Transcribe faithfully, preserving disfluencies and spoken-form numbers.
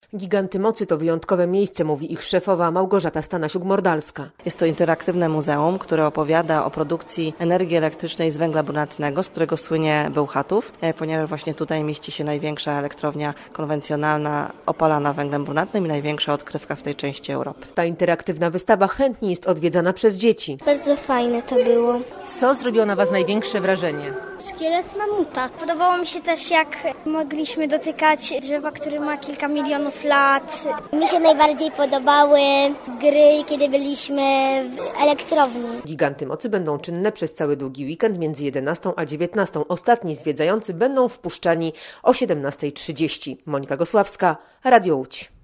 Giganty Mocy to wyjątkowe miejsce, mówi ich szefowa Małgorzata Stanasiuk-Mordalska. Jest to interaktywne muzeum, które opowiada o produkcji energii elektrycznej z węgla brunatnego, z którego słynie Bełchatów, ponieważ właśnie tutaj mieści się największa elektrownia konwencjonalna opalana węglem brunatnym i największa odkrywka w tej części Europy. Ta interaktywna wystawa chętnie jest odwiedzana przez dzieci. Bardzo fajne to było. Co zrobiło na Was największe wrażenie? Szkielet mamuta. Podobało mi się też, jak mogliśmy dotykać drzewa, które ma kilka milionów lat. Mi się najbardziej podobały gry, kiedy byliśmy w elektrowni. Giganty Mocy będą czynne przez cały długi weekend między jedenastą a dziewiętnastą. Ostatni zwiedzający będą wpuszczani o siedemnasta trzydzieści. Monika Gosławska, Radio Łódź.